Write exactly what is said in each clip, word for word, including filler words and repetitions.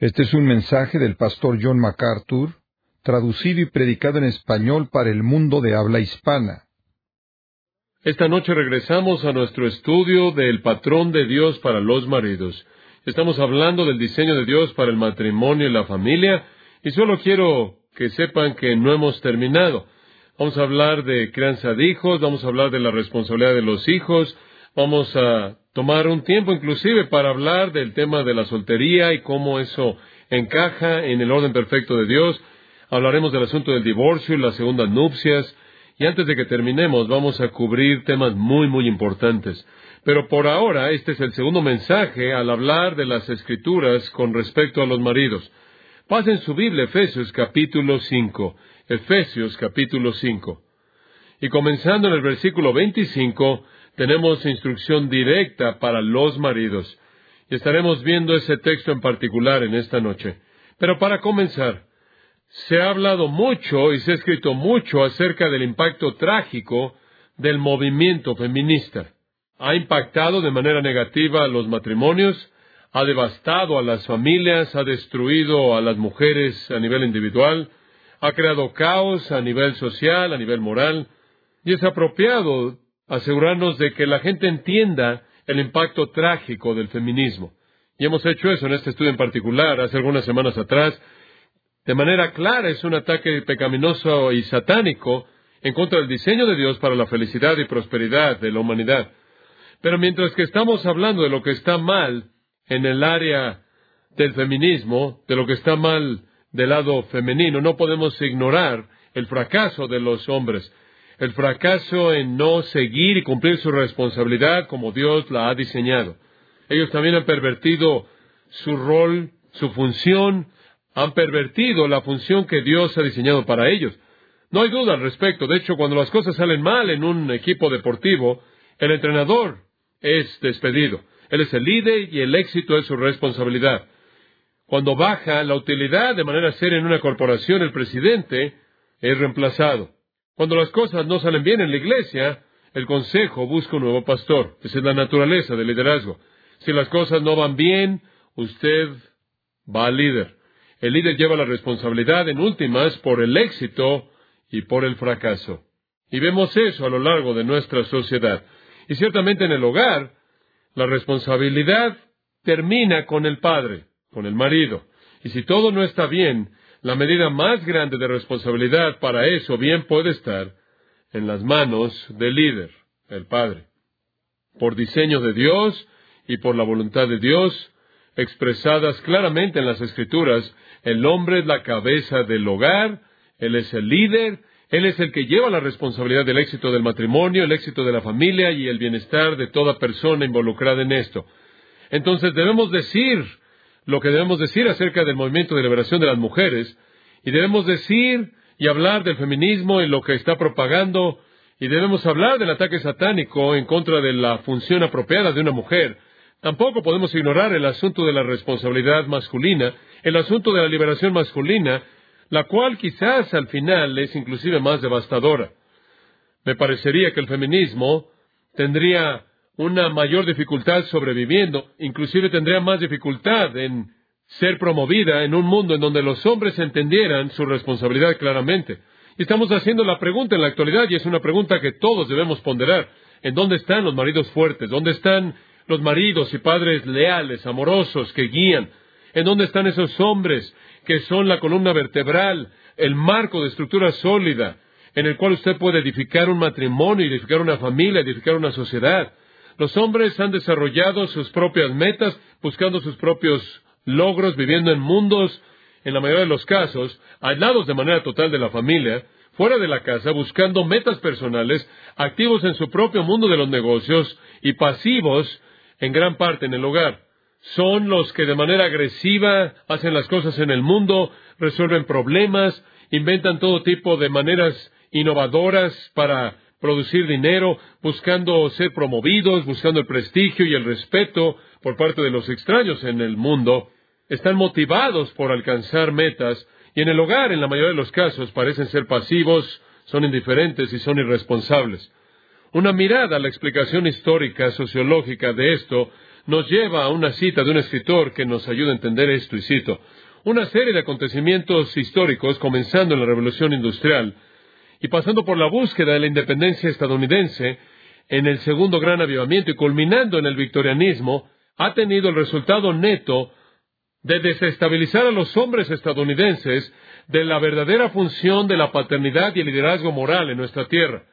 Este es un mensaje del pastor John MacArthur, traducido y predicado en español para el mundo de habla hispana. Esta noche regresamos a nuestro estudio del patrón de Dios para los maridos. Estamos hablando del diseño de Dios para el matrimonio y la familia, y solo quiero que sepan que no hemos terminado. Vamos a hablar de crianza de hijos, vamos a hablar de la responsabilidad de los hijos, vamos a tomar un tiempo inclusive para hablar del tema de la soltería y cómo eso encaja en el orden perfecto de Dios. Hablaremos del asunto del divorcio y las segundas nupcias. Y antes de que terminemos, vamos a cubrir temas muy, muy importantes. Pero por ahora, este es el segundo mensaje al hablar de las Escrituras con respecto a los maridos. Pasen su Biblia, Efesios capítulo cinco. Efesios capítulo cinco. Y comenzando en el versículo veinticinco, tenemos instrucción directa para los maridos. Y estaremos viendo ese texto en particular en esta noche. Pero para comenzar, se ha hablado mucho y se ha escrito mucho acerca del impacto trágico del movimiento feminista. Ha impactado de manera negativa a los matrimonios, ha devastado a las familias, ha destruido a las mujeres a nivel individual, ha creado caos a nivel social, a nivel moral, y es apropiado asegurarnos de que la gente entienda el impacto trágico del feminismo. Y hemos hecho eso en este estudio en particular, hace algunas semanas atrás. De manera clara, es un ataque pecaminoso y satánico en contra del diseño de Dios para la felicidad y prosperidad de la humanidad. Pero mientras que estamos hablando de lo que está mal en el área del feminismo, de lo que está mal del lado femenino, no podemos ignorar el fracaso de los hombres, el fracaso en no seguir y cumplir su responsabilidad como Dios la ha diseñado. Ellos también han pervertido su rol, su función, han pervertido la función que Dios ha diseñado para ellos. No hay duda al respecto. De hecho, cuando las cosas salen mal en un equipo deportivo, el entrenador es despedido. Él es el líder y el éxito es su responsabilidad. Cuando baja la utilidad de manera seria en una corporación, el presidente es reemplazado. Cuando las cosas no salen bien en la iglesia, el consejo busca un nuevo pastor. Esa es la naturaleza del liderazgo. Si las cosas no van bien, usted va al líder. El líder lleva la responsabilidad en últimas por el éxito y por el fracaso. Y vemos eso a lo largo de nuestra sociedad. Y ciertamente en el hogar, la responsabilidad termina con el padre, con el marido. Y si todo no está bien, la medida más grande de responsabilidad para eso bien puede estar en las manos del líder, el padre. Por diseño de Dios y por la voluntad de Dios, expresadas claramente en las Escrituras, el hombre es la cabeza del hogar, él es el líder, él es el que lleva la responsabilidad del éxito del matrimonio, el éxito de la familia y el bienestar de toda persona involucrada en esto. Entonces debemos decir lo que debemos decir acerca del movimiento de liberación de las mujeres, y debemos decir y hablar del feminismo y lo que está propagando, y debemos hablar del ataque satánico en contra de la función apropiada de una mujer. Tampoco podemos ignorar el asunto de la responsabilidad masculina, el asunto de la liberación masculina, la cual quizás al final es inclusive más devastadora. Me parecería que el feminismo tendría una mayor dificultad sobreviviendo, inclusive tendría más dificultad en ser promovida en un mundo en donde los hombres entendieran su responsabilidad claramente. Y estamos haciendo la pregunta en la actualidad, y es una pregunta que todos debemos ponderar. ¿En dónde están los maridos fuertes? ¿Dónde están los maridos y padres leales, amorosos, que guían? ¿En dónde están esos hombres que son la columna vertebral, el marco de estructura sólida, en el cual usted puede edificar un matrimonio, edificar una familia, edificar una sociedad? Los hombres han desarrollado sus propias metas, buscando sus propios logros, viviendo en mundos, en la mayoría de los casos, aislados de manera total de la familia, fuera de la casa, buscando metas personales, activos en su propio mundo de los negocios y pasivos en gran parte en el hogar. Son los que de manera agresiva hacen las cosas en el mundo, resuelven problemas, inventan todo tipo de maneras innovadoras para producir dinero, buscando ser promovidos, buscando el prestigio y el respeto por parte de los extraños en el mundo. Están motivados por alcanzar metas, y en el hogar, en la mayoría de los casos, parecen ser pasivos, son indiferentes y son irresponsables. Una mirada a la explicación histórica, sociológica de esto, nos lleva a una cita de un escritor que nos ayuda a entender esto, y cito: una serie de acontecimientos históricos, comenzando en la Revolución Industrial y pasando por la búsqueda de la independencia estadounidense, en el segundo gran avivamiento y culminando en el victorianismo, ha tenido el resultado neto de desestabilizar a los hombres estadounidenses de la verdadera función de la paternidad y el liderazgo moral en nuestra tierra.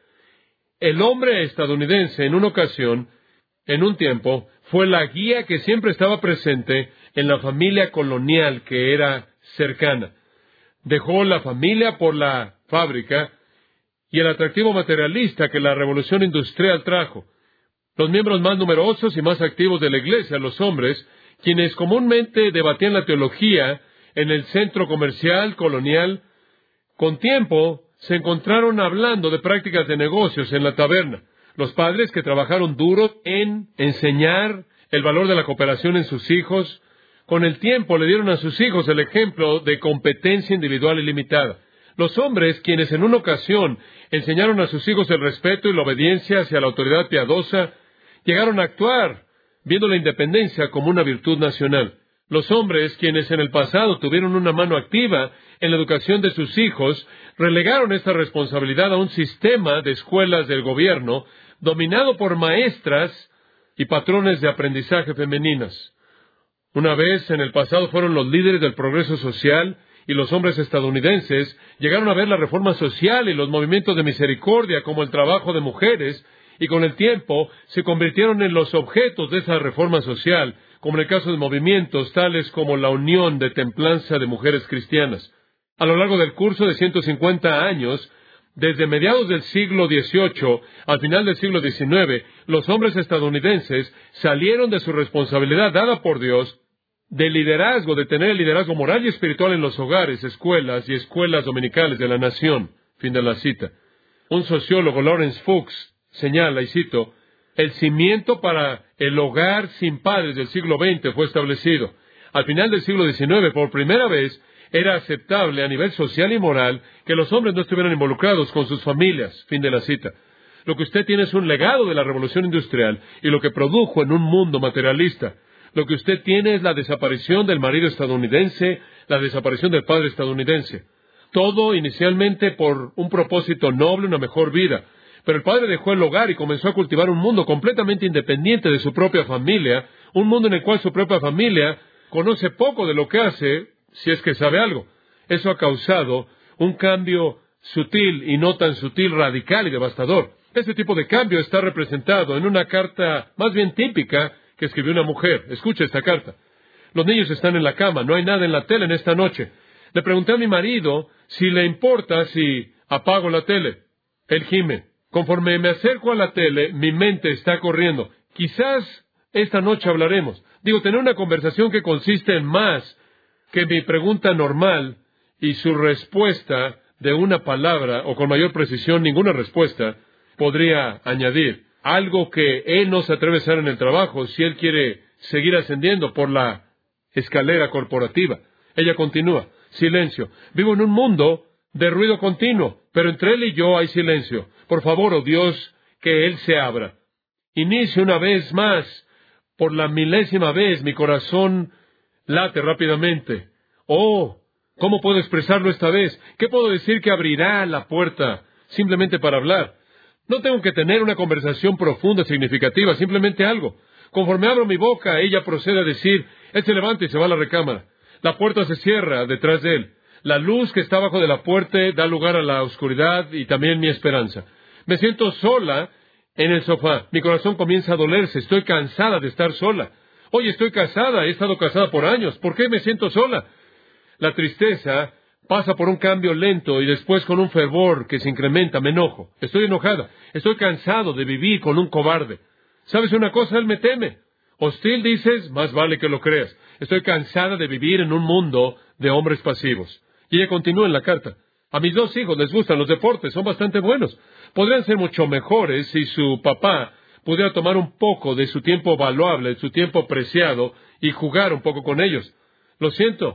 El hombre estadounidense, en una ocasión, en un tiempo, fue la guía que siempre estaba presente en la familia colonial que era cercana. Dejó la familia por la fábrica y el atractivo materialista que la revolución industrial trajo. Los miembros más numerosos y más activos de la iglesia, los hombres, quienes comúnmente debatían la teología en el centro comercial colonial, con tiempo se encontraron hablando de prácticas de negocios en la taberna. Los padres que trabajaron duro en enseñar el valor de la cooperación en sus hijos, con el tiempo le dieron a sus hijos el ejemplo de competencia individual ilimitada. Los hombres, quienes en una ocasión enseñaron a sus hijos el respeto y la obediencia hacia la autoridad piadosa, llegaron a actuar viendo la independencia como una virtud nacional. Los hombres, quienes en el pasado tuvieron una mano activa en la educación de sus hijos, relegaron esta responsabilidad a un sistema de escuelas del gobierno dominado por maestras y patrones de aprendizaje femeninas. Una vez en el pasado fueron los líderes del progreso social, y los hombres estadounidenses llegaron a ver la reforma social y los movimientos de misericordia como el trabajo de mujeres, y con el tiempo se convirtieron en los objetos de esa reforma social, como en el caso de movimientos tales como la Unión de Templanza de Mujeres Cristianas. A lo largo del curso de ciento cincuenta años, desde mediados del siglo dieciocho al final del siglo diecinueve, los hombres estadounidenses salieron de su responsabilidad dada por Dios de liderazgo, de tener el liderazgo moral y espiritual en los hogares, escuelas y escuelas dominicales de la nación. Fin de la cita. Un sociólogo, Lawrence Fuchs, señala, y cito: el cimiento para el hogar sin padres del siglo veinte fue establecido. Al final del siglo diecinueve, por primera vez, era aceptable a nivel social y moral que los hombres no estuvieran involucrados con sus familias. Fin de la cita. Lo que usted tiene es un legado de la revolución industrial y lo que produjo en un mundo materialista. Lo que usted tiene es la desaparición del marido estadounidense, la desaparición del padre estadounidense. Todo inicialmente por un propósito noble, una mejor vida. Pero el padre dejó el hogar y comenzó a cultivar un mundo completamente independiente de su propia familia, un mundo en el cual su propia familia conoce poco de lo que hace, si es que sabe algo. Eso ha causado un cambio sutil y no tan sutil, radical y devastador. Este tipo de cambio está representado en una carta más bien típica que escribió una mujer. Escucha esta carta. Los niños están en la cama, no hay nada en la tele en esta noche. Le pregunté a mi marido si le importa si apago la tele. Él gime. Conforme me acerco a la tele, mi mente está corriendo. Quizás esta noche hablaremos. Digo, tener una conversación que consiste en más que mi pregunta normal y su respuesta de una palabra, o con mayor precisión, ninguna respuesta, podría añadir algo que él no se atreve a hacer en el trabajo si él quiere seguir ascendiendo por la escalera corporativa. Ella continúa. Silencio. Vivo en un mundo de ruido continuo, pero entre él y yo hay silencio. Por favor, oh Dios, que él se abra. Inicio una vez más, por la milésima vez, mi corazón late rápidamente. Oh, ¿cómo puedo expresarlo esta vez? ¿Qué puedo decir que abrirá la puerta simplemente para hablar? No tengo que tener una conversación profunda, significativa, simplemente algo. Conforme abro mi boca, ella procede a decir, él se levanta y se va a la recámara. La puerta se cierra detrás de él. La luz que está bajo de la puerta da lugar a la oscuridad y también mi esperanza. Me siento sola en el sofá. Mi corazón comienza a dolerse. Estoy cansada de estar sola. Oye, estoy casada. He estado casada por años. ¿Por qué me siento sola? La tristeza pasa por un cambio lento y después con un fervor que se incrementa. Me enojo. Estoy enojada. Estoy cansado de vivir con un cobarde. ¿Sabes una cosa? Él me teme. Hostil, dices, más vale que lo creas. Estoy cansada de vivir en un mundo de hombres pasivos. Y ella continúa en la carta. A mis dos hijos les gustan los deportes, son bastante buenos. Podrían ser mucho mejores si su papá pudiera tomar un poco de su tiempo valuable, su tiempo preciado, y jugar un poco con ellos. Lo siento,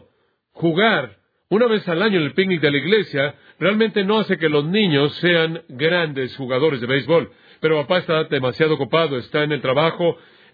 jugar una vez al año en el picnic de la iglesia realmente no hace que los niños sean grandes jugadores de béisbol. Pero papá está demasiado ocupado, está en el trabajo,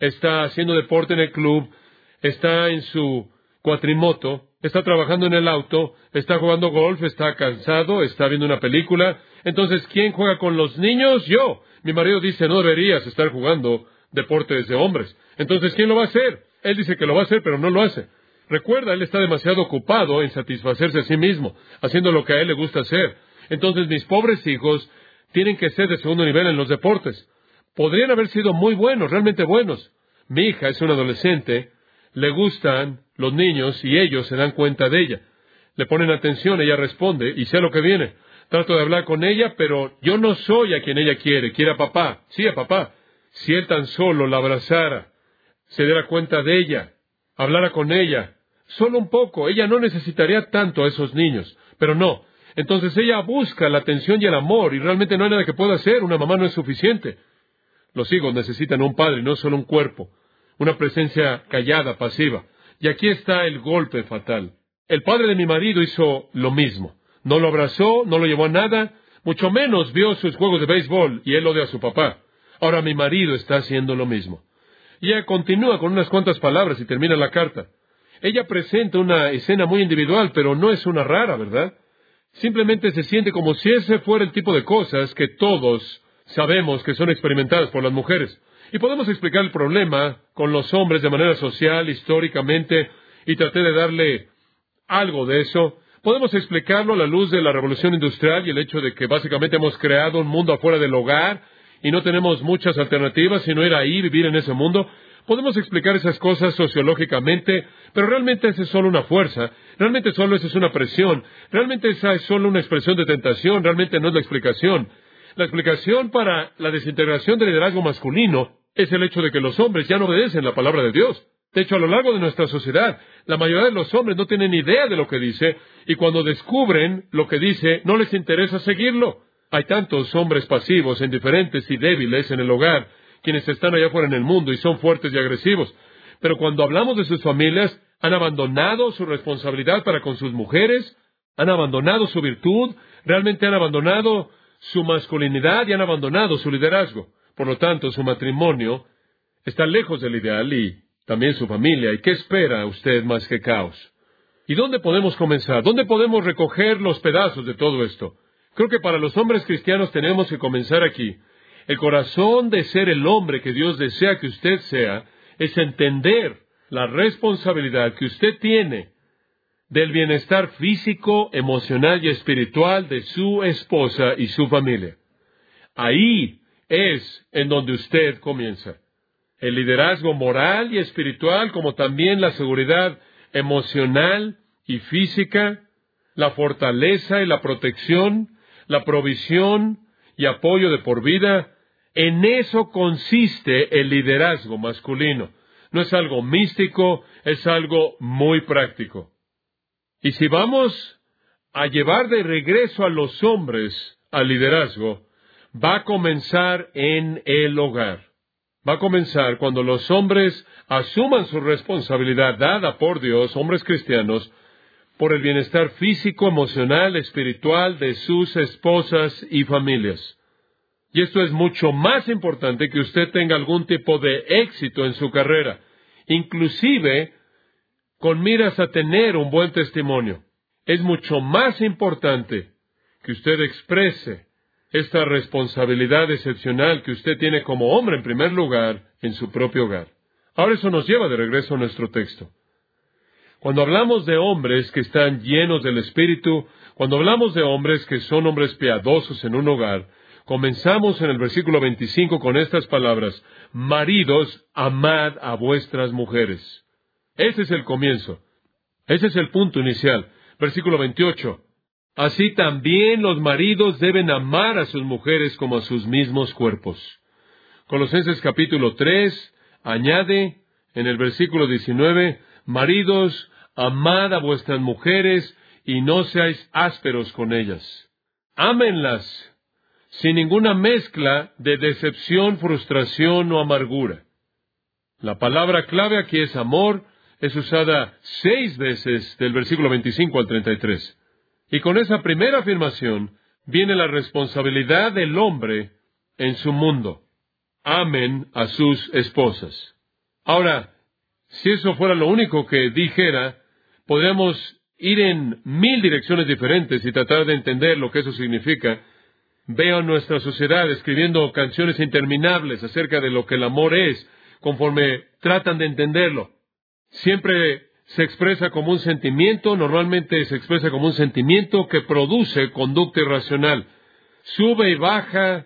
está haciendo deporte en el club, está en su cuatrimoto, está trabajando en el auto, está jugando golf, está cansado, está viendo una película. Entonces, ¿quién juega con los niños? Yo. Mi marido dice, no deberías estar jugando deportes de hombres. Entonces, ¿quién lo va a hacer? Él dice que lo va a hacer, pero no lo hace. Recuerda, él está demasiado ocupado en satisfacerse a sí mismo, haciendo lo que a él le gusta hacer. Entonces, mis pobres hijos tienen que ser de segundo nivel en los deportes. Podrían haber sido muy buenos, realmente buenos. Mi hija es una adolescente, le gustan los niños y ellos se dan cuenta de ella. Le ponen atención, ella responde y sé lo que viene. Trato de hablar con ella, pero yo no soy a quien ella quiere. Quiere a papá. Sí, a papá. Si él tan solo la abrazara, se diera cuenta de ella, hablara con ella, solo un poco, ella no necesitaría tanto a esos niños. Pero no. Entonces ella busca la atención y el amor y realmente no hay nada que pueda hacer. Una mamá no es suficiente. Los hijos necesitan un padre, no solo un cuerpo. Una presencia callada, pasiva. Y aquí está el golpe fatal. El padre de mi marido hizo lo mismo. No lo abrazó, no lo llevó a nada, mucho menos vio sus juegos de béisbol, y él odia a su papá. Ahora mi marido está haciendo lo mismo. Y ella continúa con unas cuantas palabras y termina la carta. Ella presenta una escena muy individual, pero no es una rara, ¿verdad? Simplemente se siente como si ese fuera el tipo de cosas que todos sabemos que son experimentadas por las mujeres. Y podemos explicar el problema con los hombres de manera social, históricamente, y traté de darle algo de eso. Podemos explicarlo a la luz de la revolución industrial y el hecho de que básicamente hemos creado un mundo afuera del hogar y no tenemos muchas alternativas sino ir ahí, vivir en ese mundo. Podemos explicar esas cosas sociológicamente, pero realmente esa es solo una fuerza, realmente solo esa es una presión, realmente esa es solo una expresión de tentación, realmente no es la explicación. La explicación para la desintegración del liderazgo masculino es el hecho de que los hombres ya no obedecen la palabra de Dios. De hecho, a lo largo de nuestra sociedad, la mayoría de los hombres no tienen idea de lo que dice, y cuando descubren lo que dice, no les interesa seguirlo. Hay tantos hombres pasivos, indiferentes y débiles en el hogar, quienes están allá afuera en el mundo y son fuertes y agresivos. Pero cuando hablamos de sus familias, han abandonado su responsabilidad para con sus mujeres, han abandonado su virtud, realmente han abandonado su masculinidad y han abandonado su liderazgo. Por lo tanto, su matrimonio está lejos del ideal y también su familia. ¿Y qué espera usted más que caos? ¿Y dónde podemos comenzar? ¿Dónde podemos recoger los pedazos de todo esto? Creo que para los hombres cristianos tenemos que comenzar aquí. El corazón de ser el hombre que Dios desea que usted sea es entender la responsabilidad que usted tiene del bienestar físico, emocional y espiritual de su esposa y su familia. Ahí es en donde usted comienza. El liderazgo moral y espiritual, como también la seguridad emocional y física, la fortaleza y la protección, la provisión y apoyo de por vida, en eso consiste el liderazgo masculino. No es algo místico, es algo muy práctico. Y si vamos a llevar de regreso a los hombres al liderazgo, va a comenzar en el hogar. Va a comenzar cuando los hombres asuman su responsabilidad dada por Dios, hombres cristianos, por el bienestar físico, emocional, espiritual de sus esposas y familias. Y esto es mucho más importante que usted tenga algún tipo de éxito en su carrera, inclusive con miras a tener un buen testimonio. Es mucho más importante que usted exprese esta responsabilidad excepcional que usted tiene como hombre en primer lugar en su propio hogar. Ahora eso nos lleva de regreso a nuestro texto. Cuando hablamos de hombres que están llenos del Espíritu, cuando hablamos de hombres que son hombres piadosos en un hogar, comenzamos en el versículo veinticinco con estas palabras: maridos, amad a vuestras mujeres. Ese es el comienzo. Ese es el punto inicial. Versículo veintiocho. Así también los maridos deben amar a sus mujeres como a sus mismos cuerpos. Colosenses capítulo tres añade en el versículo diecinueve: maridos, amad a vuestras mujeres y no seáis ásperos con ellas. Ámenlas sin ninguna mezcla de decepción, frustración o amargura. La palabra clave aquí es amor. Es usada seis veces del versículo veinticinco al treinta y tres. Y con esa primera afirmación viene la responsabilidad del hombre en su mundo. Amen a sus esposas. Ahora, si eso fuera lo único que dijera, podríamos ir en mil direcciones diferentes y tratar de entender lo que eso significa. Veo nuestra sociedad escribiendo canciones interminables acerca de lo que el amor es, conforme tratan de entenderlo. Siempre se expresa como un sentimiento, normalmente se expresa como un sentimiento que produce conducta irracional. Sube y baja,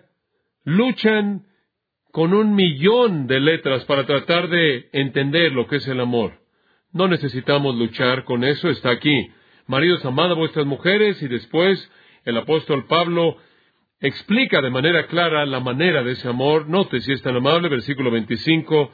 luchan con un millón de letras para tratar de entender lo que es el amor. No necesitamos luchar con eso, está aquí. Maridos, amad a vuestras mujeres, y después el apóstol Pablo explica de manera clara la manera de ese amor. Note si es tan amable, versículo veinticinco,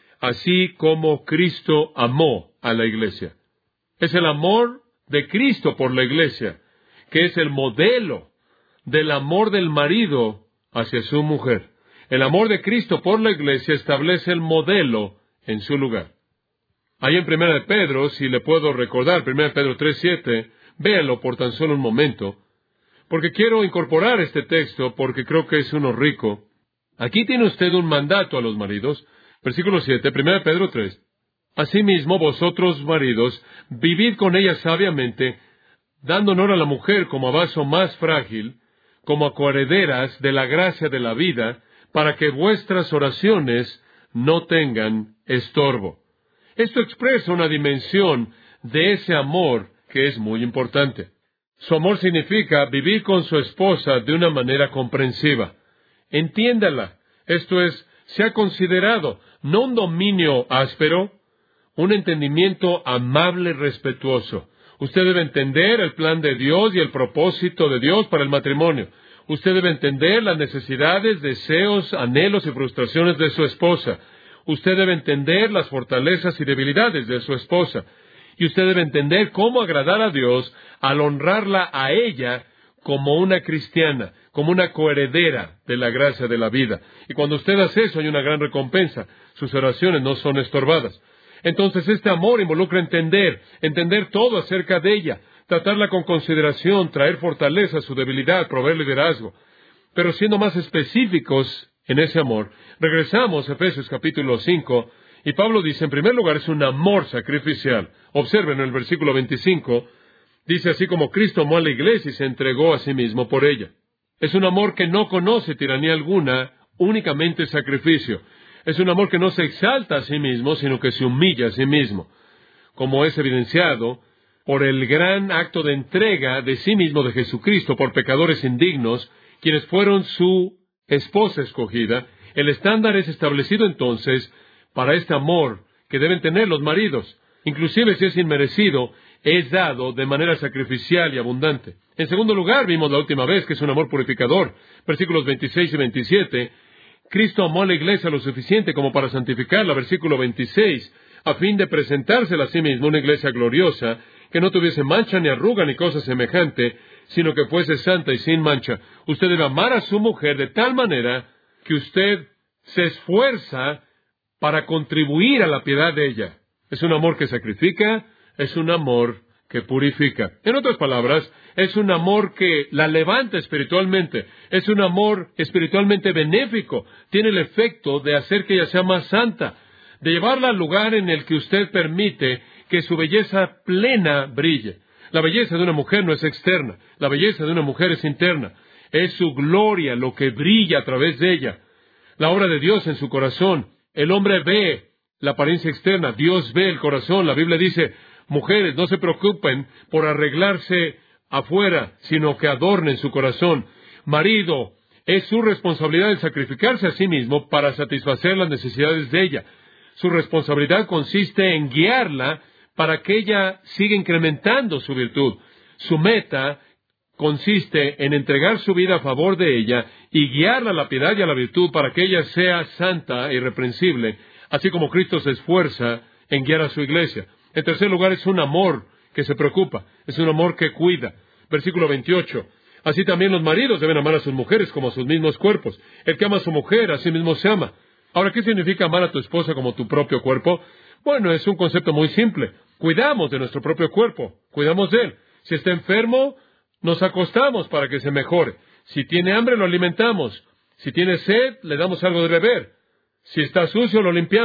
así como Cristo amó a la iglesia. Es el amor de Cristo por la iglesia, que es el modelo del amor del marido hacia su mujer. El amor de Cristo por la iglesia establece el modelo en su lugar. Ahí en Primera de Pedro, si le puedo recordar, Primera de Pedro tres siete, véalo por tan solo un momento, porque quiero incorporar este texto porque creo que es uno rico. Aquí tiene usted un mandato a los maridos. Versículo siete, Primera de Pedro tres. Asimismo, vosotros, maridos, vivid con ella sabiamente, dando honor a la mujer como a vaso más frágil, como a coherederas de la gracia de la vida, para que vuestras oraciones no tengan estorbo. Esto expresa una dimensión de ese amor que es muy importante. Su amor significa vivir con su esposa de una manera comprensiva. Entiéndala. Esto es, se ha considerado no un dominio áspero, un entendimiento amable y respetuoso. Usted debe entender el plan de Dios y el propósito de Dios para el matrimonio. Usted debe entender las necesidades, deseos, anhelos y frustraciones de su esposa. Usted debe entender las fortalezas y debilidades de su esposa. Y usted debe entender cómo agradar a Dios al honrarla a ella como una cristiana, como una coheredera de la gracia de la vida. Y cuando usted hace eso, hay una gran recompensa. Sus oraciones no son estorbadas. Entonces, este amor involucra entender, entender todo acerca de ella, tratarla con consideración, traer fortaleza a su debilidad, proveer liderazgo. Pero siendo más específicos en ese amor, regresamos a Efesios capítulo cinco, y Pablo dice, en primer lugar, es un amor sacrificial. Observen en el versículo veinticinco, dice, así como Cristo amó a la iglesia y se entregó a sí mismo por ella. Es un amor que no conoce tiranía alguna, únicamente sacrificio. Es un amor que no se exalta a sí mismo, sino que se humilla a sí mismo, como es evidenciado por el gran acto de entrega de sí mismo de Jesucristo por pecadores indignos, quienes fueron su esposa escogida. El estándar es establecido entonces para este amor que deben tener los maridos. Inclusive si es inmerecido, es dado de manera sacrificial y abundante. En segundo lugar, vimos la última vez que es un amor purificador. Versículos veintiséis y veintisiete. Cristo amó a la iglesia lo suficiente como para santificarla. Versículo veintiséis. A fin de presentársela a sí mismo una iglesia gloriosa, que no tuviese mancha ni arruga ni cosa semejante, sino que fuese santa y sin mancha. Usted debe amar a su mujer de tal manera que usted se esfuerza para contribuir a la piedad de ella. Es un amor que sacrifica, es un amor que purifica. En otras palabras, es un amor que la levanta espiritualmente. Es un amor espiritualmente benéfico. Tiene el efecto de hacer que ella sea más santa, de llevarla al lugar en el que usted permite que su belleza plena brille. La belleza de una mujer no es externa. La belleza de una mujer es interna. Es su gloria lo que brilla a través de ella. La obra de Dios en su corazón. El hombre ve la apariencia externa. Dios ve el corazón. La Biblia dice, mujeres, no se preocupen por arreglarse afuera, sino que adornen su corazón. Marido, es su responsabilidad el sacrificarse a sí mismo para satisfacer las necesidades de ella. Su responsabilidad consiste en guiarla para que ella siga incrementando su virtud. Su meta consiste en entregar su vida a favor de ella y guiarla a la piedad y a la virtud para que ella sea santa e irreprensible, así como Cristo se esfuerza en guiar a su iglesia. En tercer lugar, es un amor que se preocupa, es un amor que cuida. Versículo veintiocho. Así también los maridos deben amar a sus mujeres como a sus mismos cuerpos. El que ama a su mujer, a sí mismo se ama. Ahora, ¿qué significa amar a tu esposa como tu propio cuerpo? Bueno, es un concepto muy simple. Cuidamos de nuestro propio cuerpo, cuidamos de él. Si está enfermo, nos acostamos para que se mejore. Si tiene hambre, lo alimentamos. Si tiene sed, le damos algo de beber. Si está sucio, lo limpiamos.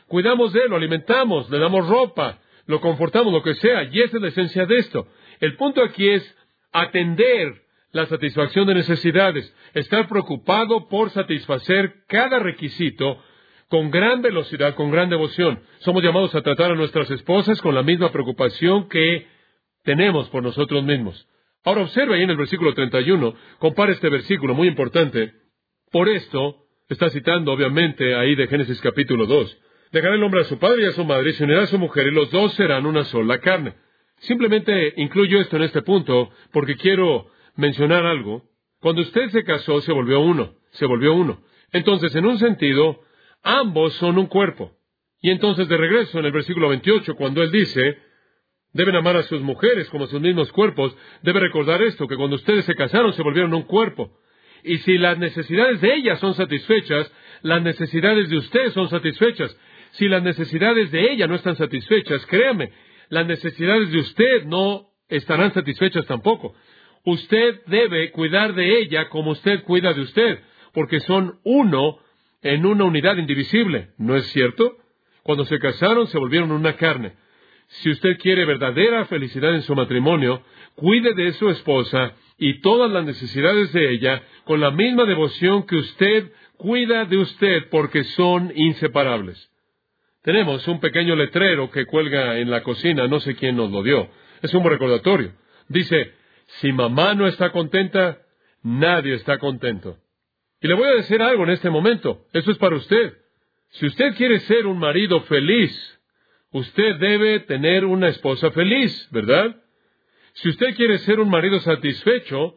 Cuidamos de él, lo alimentamos, le damos ropa, lo confortamos, lo que sea. Y esa es la esencia de esto. El punto aquí es atender la satisfacción de necesidades, estar preocupado por satisfacer cada requisito con gran velocidad, con gran devoción. Somos llamados a tratar a nuestras esposas con la misma preocupación que tenemos por nosotros mismos. Ahora observe ahí en el versículo treinta y uno, compare este versículo, muy importante. Por esto, está citando obviamente ahí de Génesis capítulo dos. Dejará el hombre a su padre y a su madre, y se unirá a su mujer, y los dos serán una sola carne. Simplemente incluyo esto en este punto, porque quiero mencionar algo. Cuando usted se casó, se volvió uno, se volvió uno. Entonces, en un sentido, ambos son un cuerpo. Y entonces, de regreso, en el versículo veintiocho, cuando él dice, deben amar a sus mujeres como a sus mismos cuerpos, debe recordar esto, que cuando ustedes se casaron, se volvieron un cuerpo. Y si las necesidades de ella son satisfechas, las necesidades de ustedes son satisfechas. Si las necesidades de ella no están satisfechas, créame, las necesidades de usted no estarán satisfechas tampoco. Usted debe cuidar de ella como usted cuida de usted, porque son uno en una unidad indivisible, ¿no es cierto? Cuando se casaron, se volvieron una carne. Si usted quiere verdadera felicidad en su matrimonio, cuide de su esposa y todas las necesidades de ella con la misma devoción que usted cuida de usted, porque son inseparables. Tenemos un pequeño letrero que cuelga en la cocina, no sé quién nos lo dio. Es un recordatorio. Dice, si mamá no está contenta, nadie está contento. Y le voy a decir algo en este momento. Eso es para usted. Si usted quiere ser un marido feliz, usted debe tener una esposa feliz, ¿verdad? Si usted quiere ser un marido satisfecho,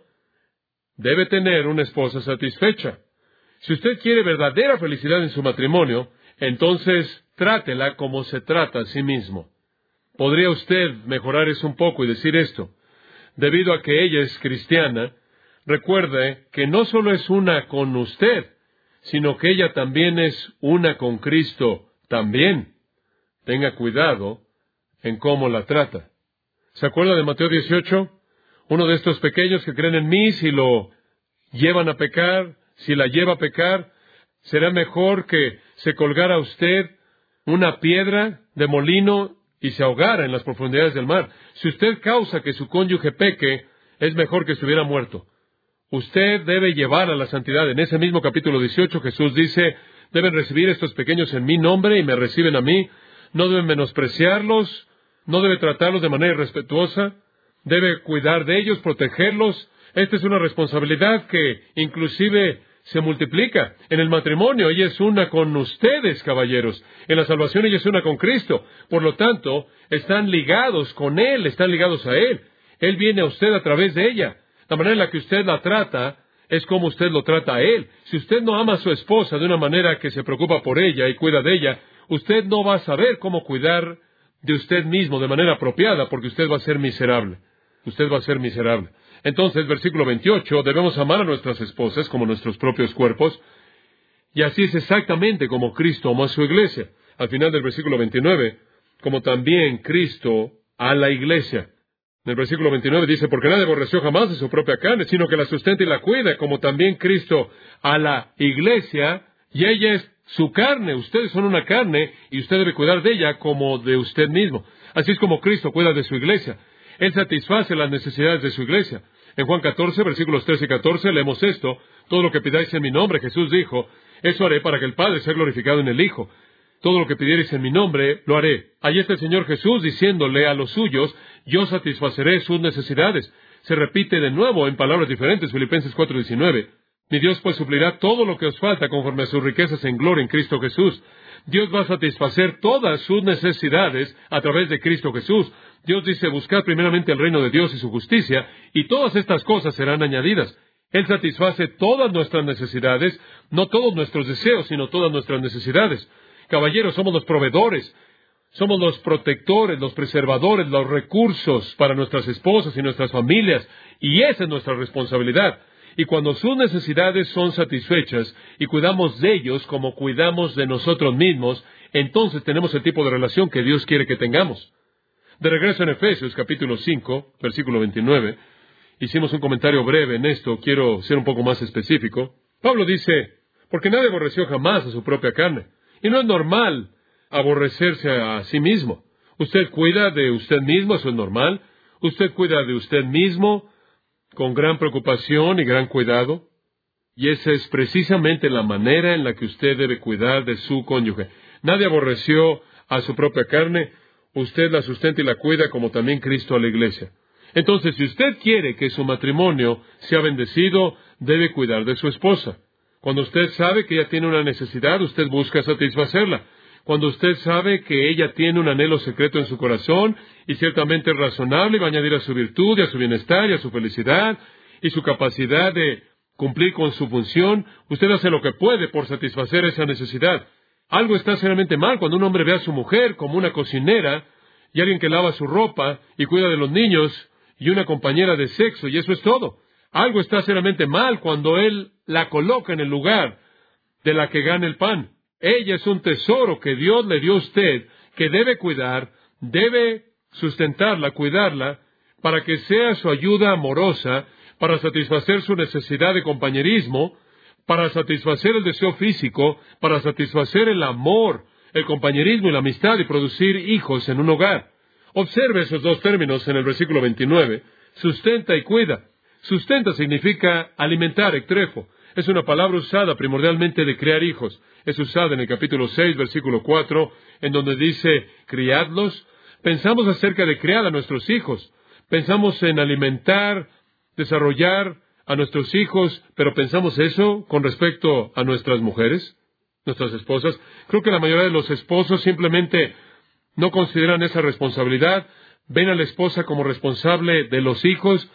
debe tener una esposa satisfecha. Si usted quiere verdadera felicidad en su matrimonio, entonces trátela como se trata a sí mismo. ¿Podría usted mejorar eso un poco y decir esto? Debido a que ella es cristiana, recuerde que no solo es una con usted, sino que ella también es una con Cristo también. Tenga cuidado en cómo la trata. ¿Se acuerda de Mateo dieciocho? Uno de estos pequeños que creen en mí, si lo llevan a pecar, si la lleva a pecar, será mejor que se colgara a usted una piedra de molino y se ahogara en las profundidades del mar. Si usted causa que su cónyuge peque, es mejor que estuviera muerto. Usted debe llevar a la santidad. En ese mismo capítulo dieciocho, Jesús dice, deben recibir estos pequeños en mi nombre y me reciben a mí. No deben menospreciarlos, no debe tratarlos de manera irrespetuosa, debe cuidar de ellos, protegerlos. Esta es una responsabilidad que inclusive se multiplica. En el matrimonio ella es una con ustedes, caballeros. En la salvación ella es una con Cristo. Por lo tanto, están ligados con Él, están ligados a Él. Él viene a usted a través de ella. La manera en la que usted la trata es como usted lo trata a Él. Si usted no ama a su esposa de una manera que se preocupa por ella y cuida de ella, usted no va a saber cómo cuidar de usted mismo de manera apropiada, porque usted va a ser miserable. Usted va a ser miserable. Entonces, versículo veintiocho, debemos amar a nuestras esposas como nuestros propios cuerpos, y así es exactamente como Cristo amó a su iglesia. Al final del versículo veintinueve, como también Cristo a la iglesia. En el versículo veintinueve dice, porque nadie aborreció jamás de su propia carne, sino que la sustenta y la cuida, como también Cristo a la iglesia, y ella es su carne. Ustedes son una carne, y usted debe cuidar de ella como de usted mismo. Así es como Cristo cuida de su iglesia. Él satisface las necesidades de su iglesia. En Juan catorce, versículos trece y catorce, leemos esto. Todo lo que pidáis en mi nombre, Jesús dijo, eso haré para que el Padre sea glorificado en el Hijo. Todo lo que pidierais en mi nombre, lo haré. Allí está el Señor Jesús diciéndole a los suyos, yo satisfaceré sus necesidades. Se repite de nuevo en palabras diferentes, Filipenses cuatro diecinueve. Mi Dios pues suplirá todo lo que os falta conforme a sus riquezas en gloria en Cristo Jesús. Dios va a satisfacer todas sus necesidades a través de Cristo Jesús. Dios dice, buscad primeramente el reino de Dios y su justicia, y todas estas cosas serán añadidas. Él satisface todas nuestras necesidades, no todos nuestros deseos, sino todas nuestras necesidades. Caballeros, somos los proveedores, somos los protectores, los preservadores, los recursos para nuestras esposas y nuestras familias, y esa es nuestra responsabilidad. Y cuando sus necesidades son satisfechas y cuidamos de ellos como cuidamos de nosotros mismos, entonces tenemos el tipo de relación que Dios quiere que tengamos. De regreso en Efesios capítulo cinco, versículo veintinueve, hicimos un comentario breve en esto, quiero ser un poco más específico. Pablo dice, porque nadie aborreció jamás a su propia carne. Y no es normal aborrecerse a sí mismo. Usted cuida de usted mismo, eso es normal. Usted cuida de usted mismo con gran preocupación y gran cuidado. Y esa es precisamente la manera en la que usted debe cuidar de su cónyuge. Nadie aborreció a su propia carne. Usted la sustenta y la cuida como también Cristo a la iglesia. Entonces, si usted quiere que su matrimonio sea bendecido, debe cuidar de su esposa. Cuando usted sabe que ella tiene una necesidad, usted busca satisfacerla. Cuando usted sabe que ella tiene un anhelo secreto en su corazón, y ciertamente es razonable y va a añadir a su virtud, y a su bienestar, y a su felicidad, y su capacidad de cumplir con su función, usted hace lo que puede por satisfacer esa necesidad. Algo está seriamente mal cuando un hombre ve a su mujer como una cocinera, y alguien que lava su ropa, y cuida de los niños, y una compañera de sexo, y eso es todo. Algo está seriamente mal cuando él la coloca en el lugar de la que gana el pan. Ella es un tesoro que Dios le dio a usted, que debe cuidar, debe sustentarla, cuidarla, para que sea su ayuda amorosa, para satisfacer su necesidad de compañerismo, para satisfacer el deseo físico, para satisfacer el amor, el compañerismo y la amistad y producir hijos en un hogar. Observe esos dos términos en el versículo veintinueve, sustenta y cuida. Sustenta significa alimentar, ectrefo. Es una palabra usada primordialmente de criar hijos. Es usada en el capítulo seis, versículo cuatro, en donde dice, criadlos. Pensamos acerca de criar a nuestros hijos. Pensamos en alimentar, desarrollar a nuestros hijos, pero pensamos eso con respecto a nuestras mujeres, nuestras esposas. Creo que la mayoría de los esposos simplemente no consideran esa responsabilidad, ven a la esposa como responsable de los hijos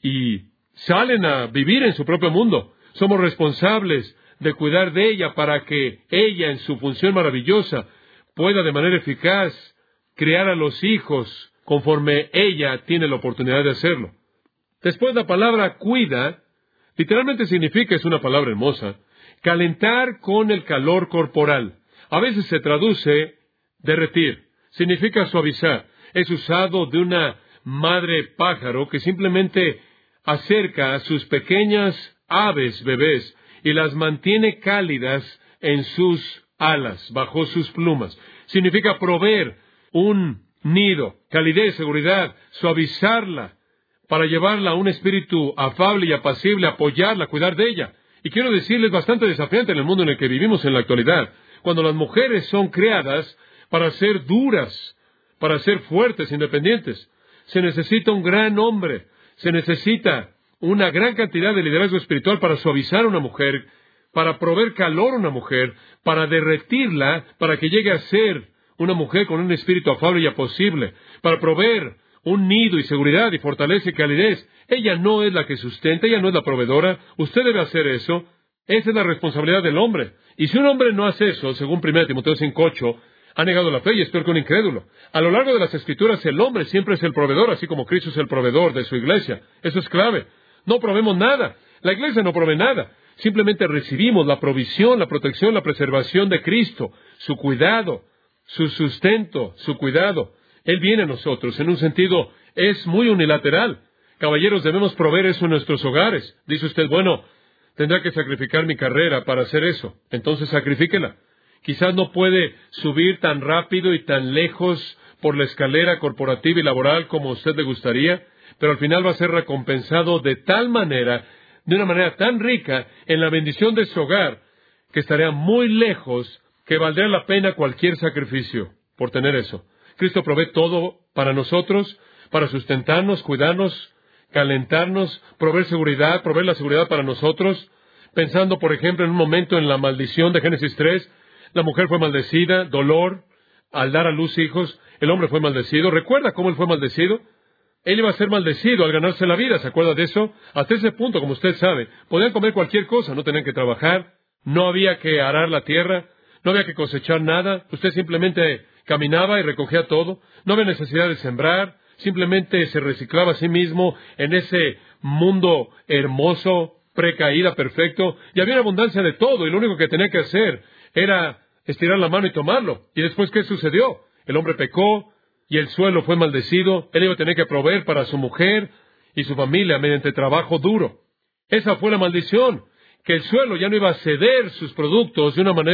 y salen a vivir en su propio mundo. Somos responsables de cuidar de ella para que ella, en su función maravillosa, pueda de manera eficaz criar a los hijos conforme ella tiene la oportunidad de hacerlo. Después, la palabra cuida, literalmente significa, es una palabra hermosa, calentar con el calor corporal. A veces se traduce derretir, significa suavizar. Es usado de una madre pájaro que simplemente acerca a sus pequeñas aves bebés y las mantiene cálidas en sus alas, bajo sus plumas. Significa proveer un nido, calidez, seguridad, suavizarla, para llevarla a un espíritu afable y apacible, apoyarla, cuidar de ella. Y quiero decirles, bastante desafiante en el mundo en el que vivimos en la actualidad, cuando las mujeres son creadas para ser duras, para ser fuertes, independientes. Se necesita un gran hombre, se necesita una gran cantidad de liderazgo espiritual para suavizar a una mujer, para proveer calor a una mujer, para derretirla, para que llegue a ser una mujer con un espíritu afable y apacible, para proveer un nido y seguridad y fortaleza y calidez. Ella no es la que sustenta, ella no es la proveedora. Usted debe hacer eso. Esa es la responsabilidad del hombre. Y si un hombre no hace eso, según primera Timoteo cinco ocho, ha negado la fe y es peor que un incrédulo. A lo largo de las Escrituras, el hombre siempre es el proveedor, así como Cristo es el proveedor de su iglesia. Eso es clave. No proveemos nada. La iglesia no provee nada. Simplemente recibimos la provisión, la protección, la preservación de Cristo, su cuidado, su sustento, su cuidado. Él viene a nosotros. En un sentido, es muy unilateral. Caballeros, debemos proveer eso en nuestros hogares. Dice usted, bueno, tendrá que sacrificar mi carrera para hacer eso. Entonces sacrifíquela. Quizás no puede subir tan rápido y tan lejos por la escalera corporativa y laboral como a usted le gustaría, pero al final va a ser recompensado de tal manera, de una manera tan rica en la bendición de su hogar, que estaría muy lejos, que valdría la pena cualquier sacrificio por tener eso. Cristo provee todo para nosotros, para sustentarnos, cuidarnos, calentarnos, proveer seguridad, proveer la seguridad para nosotros. Pensando, por ejemplo, en un momento en la maldición de Génesis tres, la mujer fue maldecida, dolor, al dar a luz hijos, el hombre fue maldecido. ¿Recuerda cómo él fue maldecido? Él iba a ser maldecido al ganarse la vida, ¿se acuerda de eso? Hasta ese punto, como usted sabe, podían comer cualquier cosa, no tenían que trabajar, no había que arar la tierra, no había que cosechar nada, usted simplemente caminaba y recogía todo, no había necesidad de sembrar, simplemente se reciclaba a sí mismo en ese mundo hermoso, precaída, perfecto, y había abundancia de todo, y lo único que tenía que hacer era estirar la mano y tomarlo. ¿Y después qué sucedió? El hombre pecó, y el suelo fue maldecido, él iba a tener que proveer para su mujer y su familia mediante trabajo duro. Esa fue la maldición, que el suelo ya no iba a ceder sus productos de una manera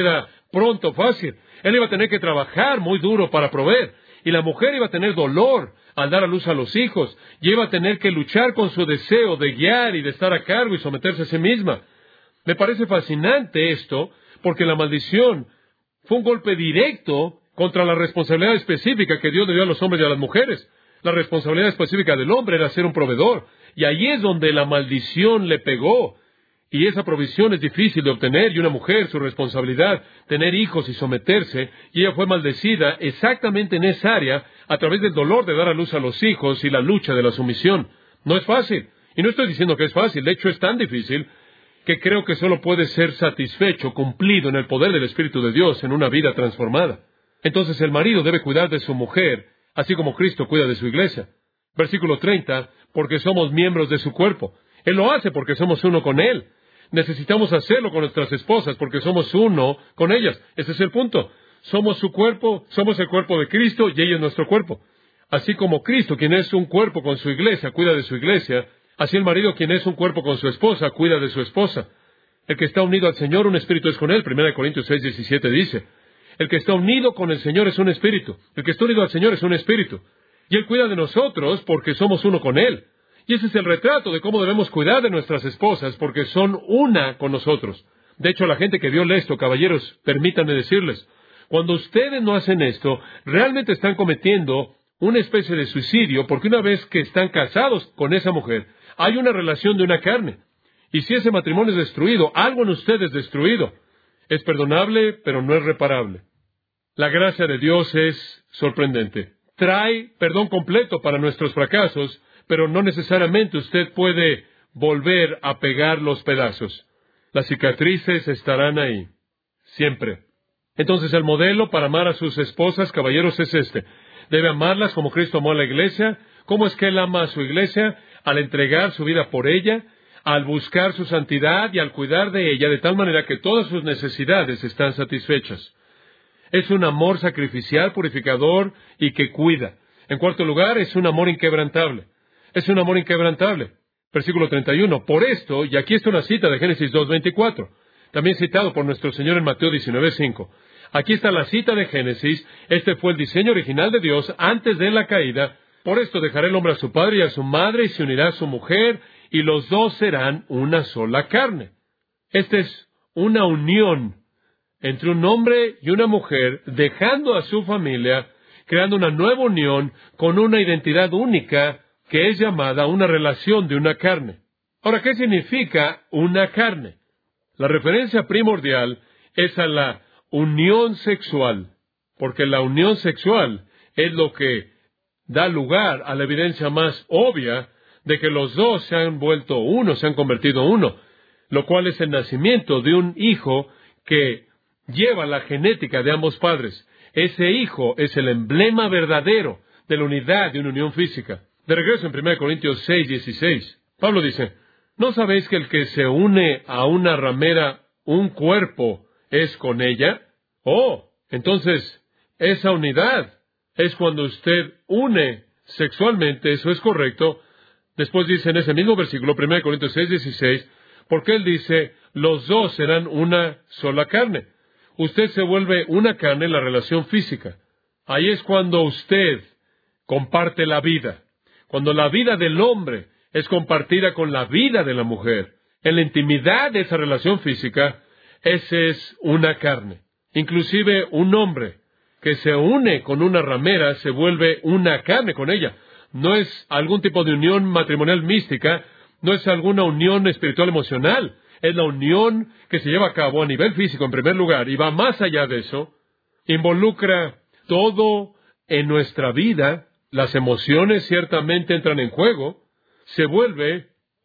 pronto fácil. Él iba a tener que trabajar muy duro para proveer. Y la mujer iba a tener dolor al dar a luz a los hijos. Y iba a tener que luchar con su deseo de guiar y de estar a cargo y someterse a sí misma. Me parece fascinante esto, porque la maldición fue un golpe directo contra la responsabilidad específica que Dios le dio a los hombres y a las mujeres. La responsabilidad específica del hombre era ser un proveedor. Y ahí es donde la maldición le pegó. Y esa provisión es difícil de obtener. Y una mujer, su responsabilidad, tener hijos y someterse. Y ella fue maldecida exactamente en esa área, a través del dolor de dar a luz a los hijos y la lucha de la sumisión. No es fácil. Y no estoy diciendo que es fácil. De hecho, es tan difícil que creo que solo puede ser satisfecho, cumplido en el poder del Espíritu de Dios en una vida transformada. Entonces el marido debe cuidar de su mujer, así como Cristo cuida de su iglesia. Versículo treinta, porque somos miembros de su cuerpo. Él lo hace porque somos uno con Él. Necesitamos hacerlo con nuestras esposas porque somos uno con ellas. Ese es el punto. Somos su cuerpo, somos el cuerpo de Cristo y ella es nuestro cuerpo. Así como Cristo, quien es un cuerpo con su iglesia, cuida de su iglesia, así el marido, quien es un cuerpo con su esposa, cuida de su esposa. El que está unido al Señor, un espíritu es con Él. Primera de Corintios seis, diecisiete dice. El que está unido con el Señor es un espíritu. El que está unido al Señor es un espíritu. Y Él cuida de nosotros porque somos uno con Él. Y ese es el retrato de cómo debemos cuidar de nuestras esposas porque son una con nosotros. De hecho, la gente que vio esto, caballeros, permítanme decirles, cuando ustedes no hacen esto, realmente están cometiendo una especie de suicidio porque una vez que están casados con esa mujer, hay una relación de una carne. Y si ese matrimonio es destruido, algo en usted es destruido. Es perdonable, pero no es reparable. La gracia de Dios es sorprendente. Trae perdón completo para nuestros fracasos, pero no necesariamente usted puede volver a pegar los pedazos. Las cicatrices estarán ahí, siempre. Entonces el modelo para amar a sus esposas, caballeros, es este. Debe amarlas como Cristo amó a la iglesia. ¿Cómo es que Él ama a su iglesia? Al entregar su vida por ella, al buscar su santidad y al cuidar de ella de tal manera que todas sus necesidades están satisfechas. Es un amor sacrificial, purificador y que cuida. En cuarto lugar, es un amor inquebrantable. Es un amor inquebrantable. Versículo treinta y uno. Por esto, y aquí está una cita de Génesis dos veinticuatro, también citado por nuestro Señor en Mateo diecinueve cinco. Aquí está la cita de Génesis. Este fue el diseño original de Dios antes de la caída. Por esto dejará el hombre a su padre y a su madre y se unirá a su mujer y los dos serán una sola carne. Esta es una unión entre un hombre y una mujer, dejando a su familia, creando una nueva unión con una identidad única que es llamada una relación de una carne. Ahora, ¿qué significa una carne? La referencia primordial es a la unión sexual, porque la unión sexual es lo que da lugar a la evidencia más obvia de que los dos se han vuelto uno, se han convertido uno, lo cual es el nacimiento de un hijo que lleva la genética de ambos padres. Ese hijo es el emblema verdadero de la unidad de una unión física. De regreso en primera de Corintios seis, dieciséis, Pablo dice, ¿no sabéis que el que se une a una ramera, un cuerpo, es con ella? Oh, entonces, esa unidad es cuando usted une sexualmente, eso es correcto. Después dice en ese mismo versículo, primera de Corintios seis, dieciséis, porque él dice, los dos serán una sola carne. Usted se vuelve una carne en la relación física. Ahí es cuando usted comparte la vida. Cuando la vida del hombre es compartida con la vida de la mujer. En la intimidad de esa relación física, ese es una carne. Inclusive un hombre que se une con una ramera se vuelve una carne con ella. No es algún tipo de unión matrimonial mística, no es alguna unión espiritual emocional. Es la unión que se lleva a cabo a nivel físico en primer lugar y va más allá de eso. Involucra todo en nuestra vida. Las emociones ciertamente entran en juego. Se vuelve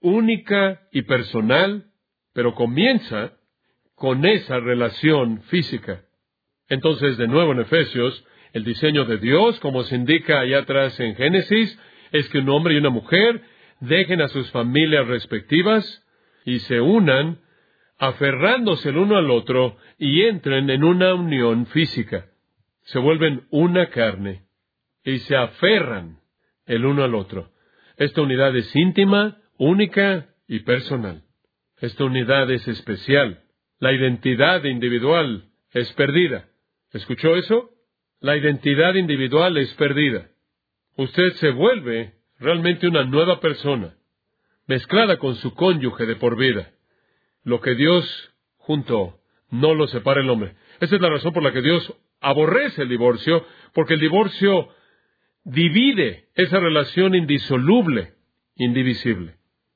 única y personal, pero comienza con esa relación física. Entonces, de nuevo en Efesios, el diseño de Dios, como se indica allá atrás en Génesis, es que un hombre y una mujer dejen a sus familias respectivas y se unan, aferrándose el uno al otro, y entren en una unión física. Se vuelven una carne, y se aferran el uno al otro. Esta unidad es íntima, única y personal. Esta unidad es especial. La identidad individual es perdida. ¿Escuchó eso? La identidad individual es perdida. Usted se vuelve realmente una nueva persona, mezclada con su cónyuge de por vida. Lo que Dios juntó, no lo separa el hombre. Esa es la razón por la que Dios aborrece el divorcio, porque el divorcio divide esa relación indisoluble, indivisible.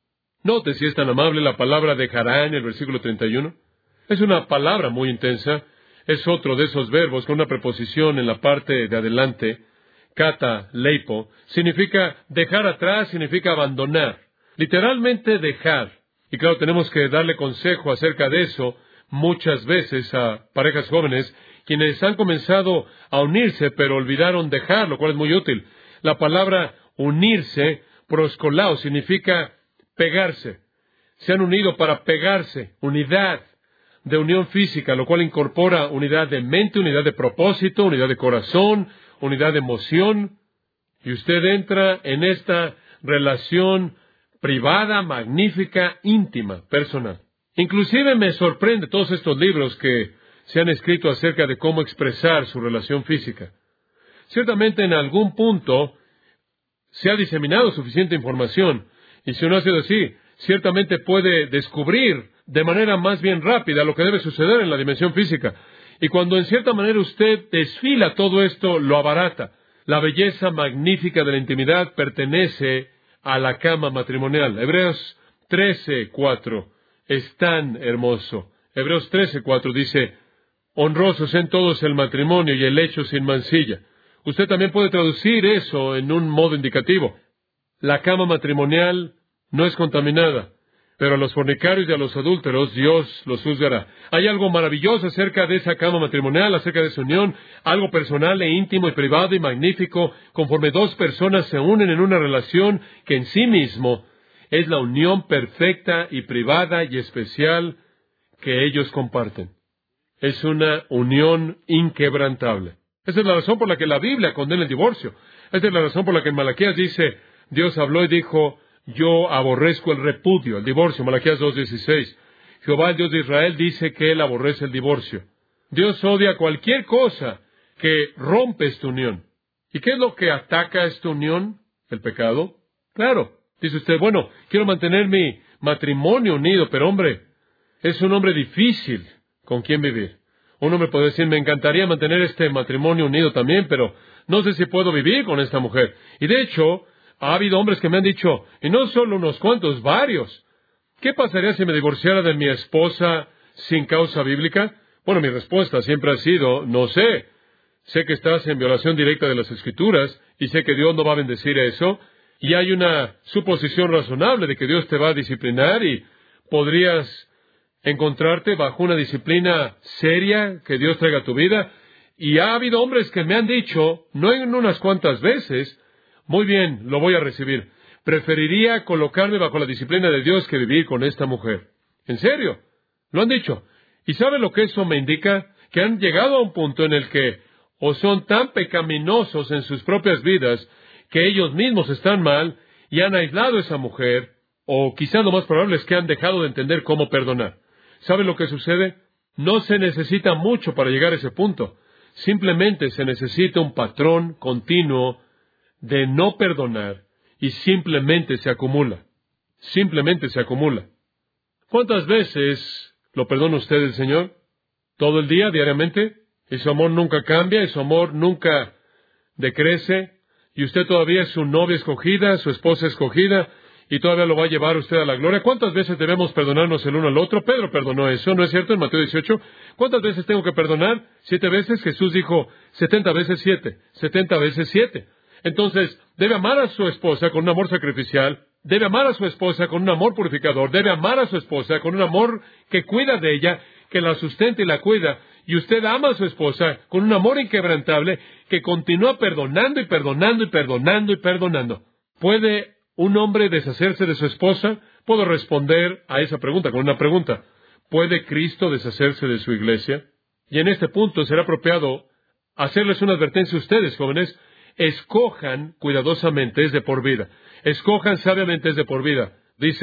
Note si es tan amable la palabra dejará en el versículo treinta y uno. Es una palabra muy intensa. Es otro de esos verbos con una preposición en la parte de adelante. Kata, leipo, significa dejar atrás, significa abandonar. Literalmente dejar. Y claro, tenemos que darle consejo acerca de eso muchas veces a parejas jóvenes, quienes han comenzado a unirse, pero olvidaron dejar, lo cual es muy útil. La palabra unirse, proscolao, significa pegarse. Se han unido para pegarse, unidad de unión física, lo cual incorpora unidad de mente, unidad de propósito, unidad de corazón, unidad de emoción. Y usted entra en esta relación privada, magnífica, íntima, personal. Inclusive me sorprende todos estos libros que se han escrito acerca de cómo expresar su relación física. Ciertamente en algún punto se ha diseminado suficiente información, y si uno hace así, ciertamente puede descubrir de manera más bien rápida lo que debe suceder en la dimensión física. Y cuando en cierta manera usted desfila todo esto, lo abarata. La belleza magnífica de la intimidad pertenece a la cama matrimonial. Hebreos trece cuatro es tan hermoso. Hebreos trece cuatro dice, honrosos en todos el matrimonio y el lecho sin mancilla. Usted también puede traducir eso en un modo indicativo. La cama matrimonial no es contaminada, pero a los fornicarios y a los adúlteros Dios los juzgará. Hay algo maravilloso acerca de esa cama matrimonial, acerca de esa unión, algo personal e íntimo y privado y magnífico, conforme dos personas se unen en una relación que en sí mismo es la unión perfecta y privada y especial que ellos comparten. Es una unión inquebrantable. Esa es la razón por la que la Biblia condena el divorcio. Esa es la razón por la que en Malaquías dice, Dios habló y dijo, yo aborrezco el repudio, el divorcio, Malaquías dos dieciséis. Jehová, el Dios de Israel, dice que Él aborrece el divorcio. Dios odia cualquier cosa que rompe esta unión. ¿Y qué es lo que ataca esta unión? ¿El pecado? Claro. Dice usted, bueno, quiero mantener mi matrimonio unido, pero hombre, es un hombre difícil con quien vivir. Un hombre puede decir, me encantaría mantener este matrimonio unido también, pero no sé si puedo vivir con esta mujer. Y de hecho, ha habido hombres que me han dicho, y no solo unos cuantos, varios, ¿qué pasaría si me divorciara de mi esposa sin causa bíblica? Bueno, mi respuesta siempre ha sido, no sé. Sé que estás en violación directa de las Escrituras, y sé que Dios no va a bendecir eso, y hay una suposición razonable de que Dios te va a disciplinar, y podrías encontrarte bajo una disciplina seria que Dios traiga a tu vida. Y ha habido hombres que me han dicho, no en unas cuantas veces, muy bien, lo voy a recibir. Preferiría colocarme bajo la disciplina de Dios que vivir con esta mujer. ¿En serio? Lo han dicho. ¿Y sabe lo que eso me indica? Que han llegado a un punto en el que o son tan pecaminosos en sus propias vidas que ellos mismos están mal y han aislado a esa mujer, o quizás lo más probable es que han dejado de entender cómo perdonar. ¿Sabe lo que sucede? No se necesita mucho para llegar a ese punto. Simplemente se necesita un patrón continuo de no perdonar y simplemente se acumula. Simplemente se acumula. ¿Cuántas veces lo perdona usted el Señor? ¿Todo el día, diariamente? ¿Y su amor nunca cambia? ¿Y su amor nunca decrece? ¿Y usted todavía es su novia escogida, su esposa escogida? Y todavía lo va a llevar usted a la gloria. ¿Cuántas veces debemos perdonarnos el uno al otro? Pedro perdonó eso, ¿no es cierto? En Mateo dieciocho. ¿Cuántas veces tengo que perdonar? ¿Siete veces? Jesús dijo, setenta veces siete. Setenta veces siete. Entonces, debe amar a su esposa con un amor sacrificial. Debe amar a su esposa con un amor purificador. Debe amar a su esposa con un amor que cuida de ella, que la sustenta y la cuida. Y usted ama a su esposa con un amor inquebrantable que continúa perdonando y perdonando y perdonando y perdonando. ¿Puede un hombre deshacerse de su esposa? Puedo responder a esa pregunta con una pregunta. ¿Puede Cristo deshacerse de su iglesia? Y en este punto será apropiado hacerles una advertencia a ustedes, jóvenes. Escojan cuidadosamente, es de por vida. Escojan sabiamente, es de por vida. Dices,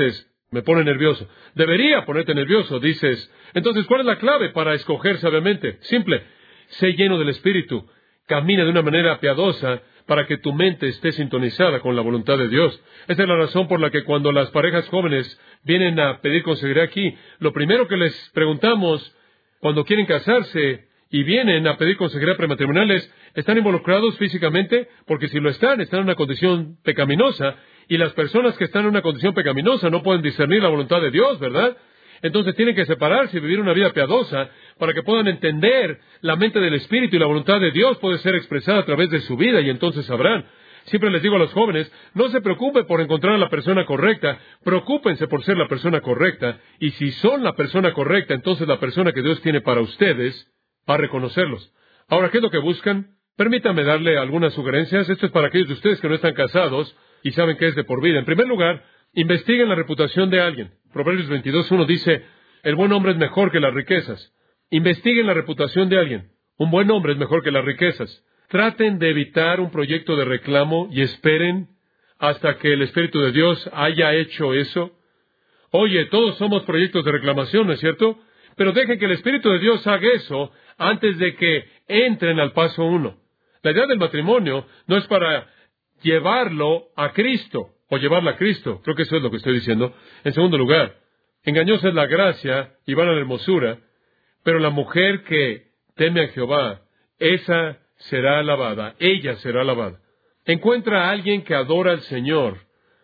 Me pone nervioso. Debería ponerte nervioso, dices. Entonces, ¿cuál es la clave para escoger sabiamente? Simple. Sé lleno del Espíritu. Camina de una manera piadosa para que tu mente esté sintonizada con la voluntad de Dios. Esa es la razón por la que cuando las parejas jóvenes vienen a pedir consejería aquí, lo primero que les preguntamos cuando quieren casarse y vienen a pedir consejería prematrimonial es, ¿están involucrados físicamente? Porque si lo están, están en una condición pecaminosa, y las personas que están en una condición pecaminosa no pueden discernir la voluntad de Dios, ¿verdad? Entonces tienen que separarse y vivir una vida piadosa para que puedan entender la mente del Espíritu, y la voluntad de Dios puede ser expresada a través de su vida, y entonces sabrán. Siempre les digo a los jóvenes, no se preocupen por encontrar a la persona correcta, preocúpense por ser la persona correcta, y si son la persona correcta, entonces la persona que Dios tiene para ustedes va a reconocerlos. Ahora, ¿qué es lo que buscan? Permítanme darle algunas sugerencias. Esto es para aquellos de ustedes que no están casados y saben que es de por vida. En primer lugar, investiguen la reputación de alguien. Proverbios veintidós uno dice, el buen hombre es mejor que las riquezas. Investiguen la reputación de alguien. Un buen hombre es mejor que las riquezas. Traten de evitar un proyecto de reclamo y esperen hasta que el Espíritu de Dios haya hecho eso. Oye, todos somos proyectos de reclamación, ¿no es cierto? Pero dejen que el Espíritu de Dios haga eso antes de que entren al paso uno. La idea del matrimonio no es para llevarlo a Cristo o llevarla a Cristo. Creo que eso es lo que estoy diciendo. En segundo lugar, engañosa es la gracia y vana la hermosura, pero la mujer que teme a Jehová, esa será alabada, ella será alabada. Encuentra a alguien que adora al Señor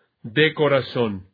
de corazón.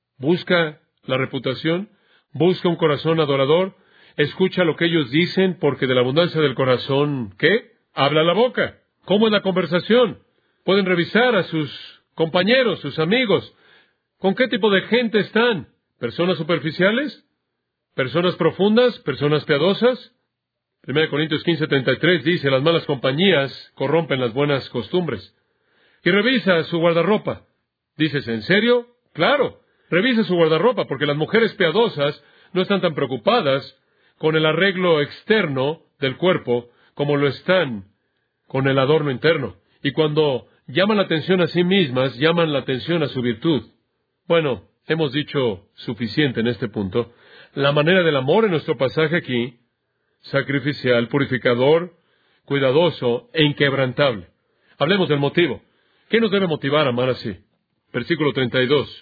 Busca la reputación, busca un corazón adorador, escucha lo que ellos dicen, porque de la abundancia del corazón, ¿qué? Habla la boca. ¿Cómo es la conversación? Pueden revisar a sus compañeros, sus amigos. ¿Con qué tipo de gente están? ¿Personas superficiales? ¿Personas profundas? ¿Personas piadosas? primera Corintios quince treinta y tres dice, las malas compañías corrompen las buenas costumbres. Y revisa su guardarropa. Dices, ¿en serio? Claro. Revisa su guardarropa, porque las mujeres piadosas no están tan preocupadas con el arreglo externo del cuerpo como lo están con el adorno interno. Y cuando llaman la atención a sí mismas, llaman la atención a su virtud. Bueno, hemos dicho suficiente en este punto. La manera del amor en nuestro pasaje aquí, sacrificial, purificador, cuidadoso e inquebrantable. Hablemos del motivo. ¿Qué nos debe motivar a amar así? Versículo treinta y dos.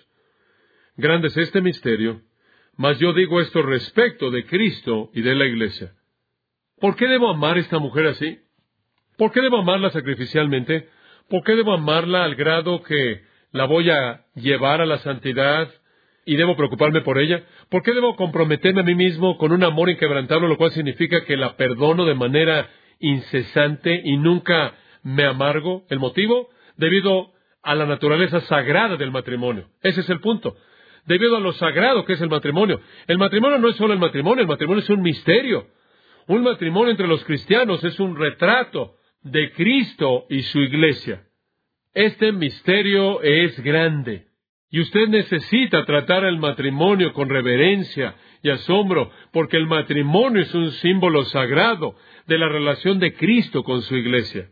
Grande es este misterio, mas yo digo esto respecto de Cristo y de la Iglesia. ¿Por qué debo amar a esta mujer así? ¿Por qué debo amarla sacrificialmente? ¿Por qué debo amarla al grado que la voy a llevar a la santidad y debo preocuparme por ella? ¿Por qué debo comprometerme a mí mismo con un amor inquebrantable, lo cual significa que la perdono de manera incesante y nunca me amargo? ¿El motivo? Debido a la naturaleza sagrada del matrimonio. Ese es el punto. Debido a lo sagrado que es el matrimonio. El matrimonio no es solo el matrimonio, el matrimonio es un misterio. Un matrimonio entre los cristianos es un retrato de Cristo y su iglesia. Este misterio es grande. Y usted necesita tratar el matrimonio con reverencia y asombro, porque el matrimonio es un símbolo sagrado de la relación de Cristo con su iglesia.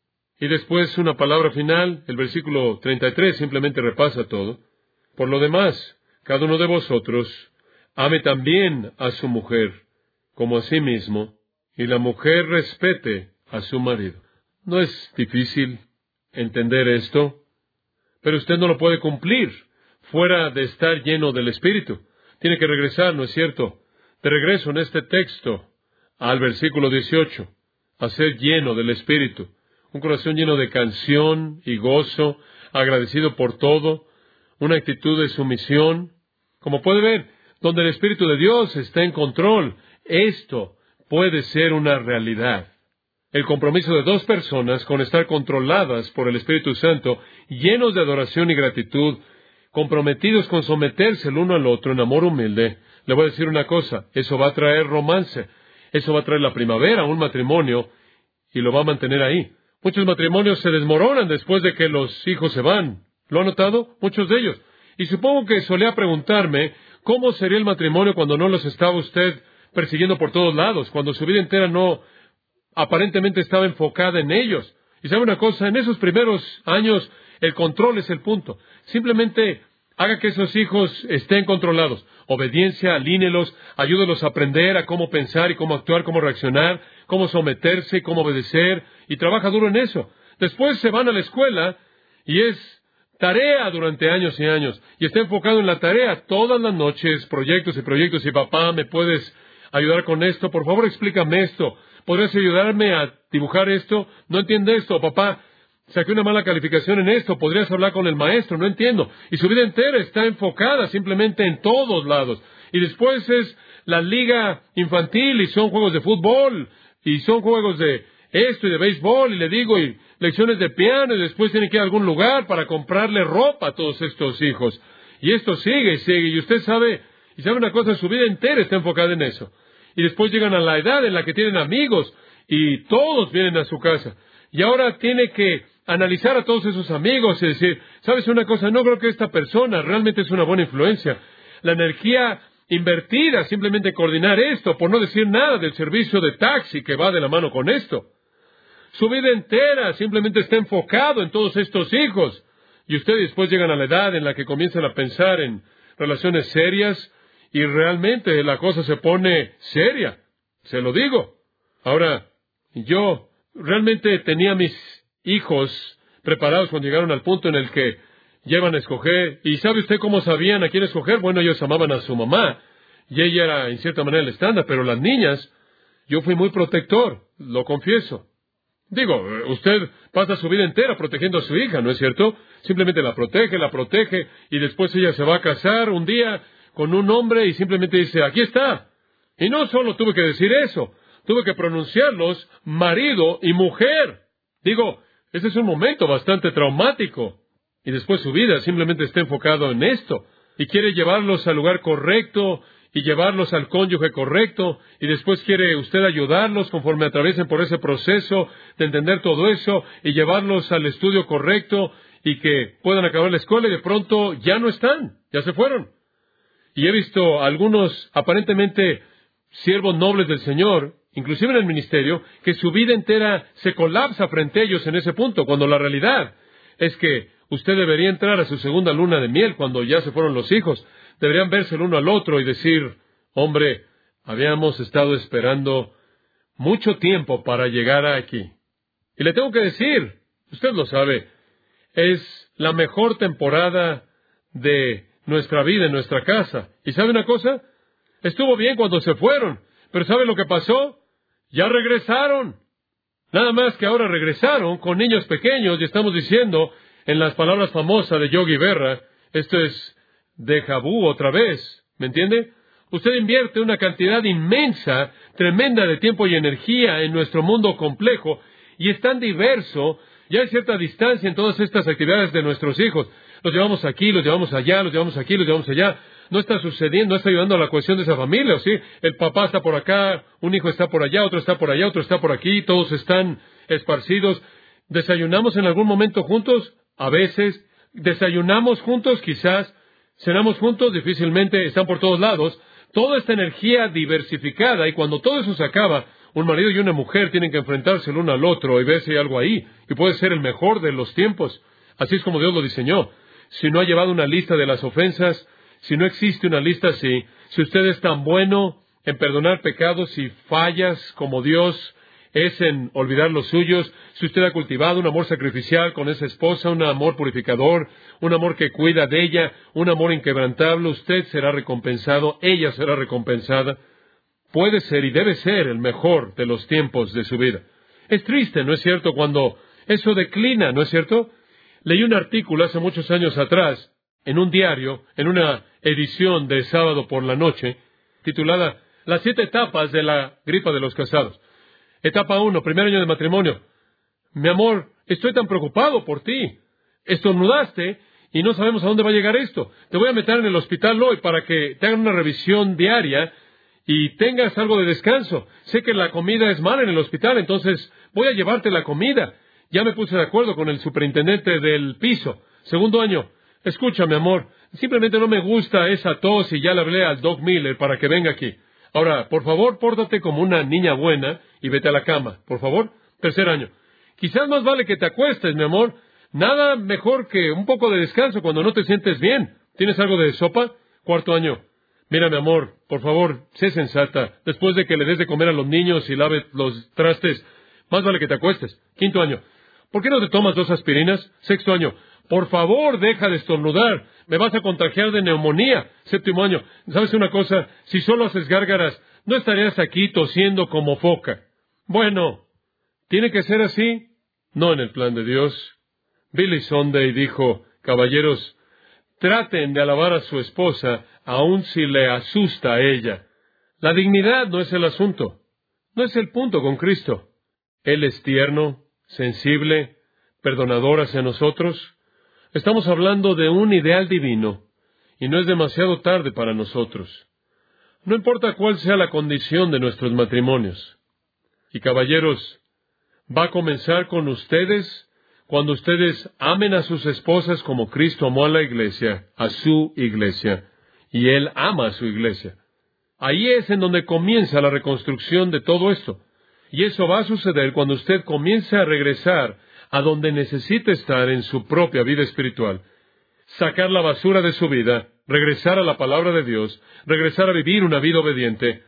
Y después una palabra final, el versículo treinta y tres simplemente repasa todo. Por lo demás, cada uno de vosotros ame también a su mujer como a sí mismo, y la mujer respete a su marido. No es difícil entender esto, pero usted no lo puede cumplir fuera de estar lleno del Espíritu. Tiene que regresar, ¿no es cierto? De regreso en este texto al versículo dieciocho, a ser lleno del Espíritu. Un corazón lleno de canción y gozo, agradecido por todo, una actitud de sumisión. Como puede ver, donde el Espíritu de Dios está en control, esto puede ser una realidad. El compromiso de dos personas con estar controladas por el Espíritu Santo, llenos de adoración y gratitud, comprometidos con someterse el uno al otro en amor humilde. Le voy a decir una cosa, eso va a traer romance, eso va a traer la primavera a un matrimonio y lo va a mantener ahí. Muchos matrimonios se desmoronan después de que los hijos se van. ¿Lo ha notado? Muchos de ellos. Y supongo que solía preguntarme, ¿cómo sería el matrimonio cuando no los estaba usted persiguiendo por todos lados? Cuando su vida entera no aparentemente estaba enfocada en ellos. Y sabe una cosa, en esos primeros años el control es el punto. Simplemente Haga que esos hijos estén controlados. Obediencia, alínelos, ayúdelos a aprender a cómo pensar y cómo actuar, cómo reaccionar, cómo someterse y cómo obedecer, y trabaja duro en eso. Después se van a la escuela y es tarea durante años y años, y está enfocado en la tarea todas las noches, proyectos y proyectos, y papá, ¿me puedes ayudar con esto? Por favor, explícame esto. ¿Podrías ayudarme a dibujar esto? No entiendo esto, papá. Saqué una mala calificación en esto. ¿Podrías hablar con el maestro? No entiendo. Y su vida entera está enfocada simplemente en todos lados. Y después es la liga infantil, y son juegos de fútbol, y son juegos de esto y de béisbol, y le digo, y lecciones de piano, y después tiene que ir a algún lugar para comprarle ropa a todos estos hijos. Y esto sigue y sigue. Y usted sabe, y sabe una cosa, su vida entera está enfocada en eso. Y después llegan a la edad en la que tienen amigos, y todos vienen a su casa. Y ahora tiene que analizar a todos esos amigos y decir, ¿sabes una cosa? No creo que esta persona realmente es una buena influencia. La energía invertida, simplemente coordinar esto, por no decir nada del servicio de taxi que va de la mano con esto. Su vida entera simplemente está enfocado en todos estos hijos. Y ustedes después llegan a la edad en la que comienzan a pensar en relaciones serias, y realmente la cosa se pone seria. Se lo digo. Ahora, yo realmente tenía mis hijos preparados cuando llegaron al punto en el que llevan a escoger. ¿Y sabe usted cómo sabían a quién escoger? Bueno, ellos amaban a su mamá, y ella era en cierta manera el estándar, pero las niñas, yo fui muy protector, lo confieso. Digo, usted pasa su vida entera protegiendo a su hija, ¿no es cierto? Simplemente la protege, la protege, y después ella se va a casar un día con un hombre y simplemente dice, aquí está. Y no solo tuve que decir eso, tuve que pronunciarlos marido y mujer. Digo, ese es un momento bastante traumático. Y después su vida simplemente está enfocado en esto. Y quiere llevarlos al lugar correcto, y llevarlos al cónyuge correcto, y después quiere usted ayudarlos conforme atraviesen por ese proceso de entender todo eso, y llevarlos al estudio correcto, y que puedan acabar la escuela, y de pronto ya no están, ya se fueron. Y he visto algunos aparentemente siervos nobles del Señor, inclusive en el ministerio, que su vida entera se colapsa frente a ellos en ese punto, cuando la realidad es que usted debería entrar a su segunda luna de miel cuando ya se fueron los hijos. Deberían verse el uno al otro y decir, hombre, habíamos estado esperando mucho tiempo para llegar aquí. Y le tengo que decir, usted lo sabe, es la mejor temporada de nuestra vida en nuestra casa. ¿Y sabe una cosa? Estuvo bien cuando se fueron, pero ¿sabe lo que pasó? Ya regresaron. Nada más que ahora regresaron con niños pequeños, y estamos diciendo, en las palabras famosas de Yogi Berra, esto es déjà vu otra vez, ¿me entiende? Usted invierte una cantidad inmensa, tremenda de tiempo y energía en nuestro mundo complejo, y es tan diverso, ya hay cierta distancia en todas estas actividades de nuestros hijos. Los llevamos aquí, los llevamos allá, los llevamos aquí, los llevamos allá. No está sucediendo, no está ayudando a la cohesión de esa familia, ¿sí? El papá está por acá, un hijo está por allá, otro está por allá, otro está por aquí, todos están esparcidos. ¿Desayunamos en algún momento juntos? A veces. ¿Desayunamos juntos? Quizás. ¿Cenamos juntos? Difícilmente. Están por todos lados. Toda esta energía diversificada, y cuando todo eso se acaba, un marido y una mujer tienen que enfrentarse el uno al otro y ver si hay algo ahí, y puede ser el mejor de los tiempos. Así es como Dios lo diseñó. Si no ha llevado una lista de las ofensas, si no existe una lista así, si usted es tan bueno en perdonar pecados y fallas como Dios es en olvidar los suyos, si usted ha cultivado un amor sacrificial con esa esposa, un amor purificador, un amor que cuida de ella, un amor inquebrantable, usted será recompensado, ella será recompensada. Puede ser y debe ser el mejor de los tiempos de su vida. Es triste, ¿no es cierto?, cuando eso declina, ¿no es cierto? Leí un artículo hace muchos años atrás, en un diario, en una edición de sábado por la noche, titulada Las siete etapas de la gripa de los casados. Etapa uno, primer año de matrimonio. Mi amor, estoy tan preocupado por ti. Estornudaste y no sabemos a dónde va a llegar esto. Te voy a meter en el hospital hoy para que te hagan una revisión diaria y tengas algo de descanso. Sé que la comida es mala en el hospital, entonces voy a llevarte la comida. Ya me puse de acuerdo con el superintendente del piso. Segundo año. Escucha, mi amor, simplemente no me gusta esa tos y ya le hablé al Doc Miller para que venga aquí. Ahora, por favor, pórtate como una niña buena y vete a la cama, por favor. Tercer año. Quizás más vale que te acuestes, mi amor. Nada mejor que un poco de descanso cuando no te sientes bien. ¿Tienes algo de sopa? Cuarto año. Mira, mi amor, por favor, sé sensata. Después de que le des de comer a los niños y laves los trastes, más vale que te acuestes. Quinto año. ¿Por qué no te tomas dos aspirinas? Sexto año. Por favor, deja de estornudar. Me vas a contagiar de neumonía. Séptimo año. ¿Sabes una cosa? Si solo haces gárgaras, no estarías aquí tosiendo como foca. Bueno, ¿tiene que ser así? No en el plan de Dios. Billy Sunday dijo, caballeros, traten de alabar a su esposa, aun si le asusta a ella. La dignidad no es el asunto. No es el punto con Cristo. Él es tierno, sensible, perdonador hacia nosotros. Estamos hablando de un ideal divino, y no es demasiado tarde para nosotros. No importa cuál sea la condición de nuestros matrimonios. Y caballeros, va a comenzar con ustedes cuando ustedes amen a sus esposas como Cristo amó a la iglesia, a su iglesia, y Él ama a su iglesia. Ahí es en donde comienza la reconstrucción de todo esto. Y eso va a suceder cuando usted comience a regresar a donde necesita estar en su propia vida espiritual. Sacar la basura de su vida, regresar a la palabra de Dios, regresar a vivir una vida obediente,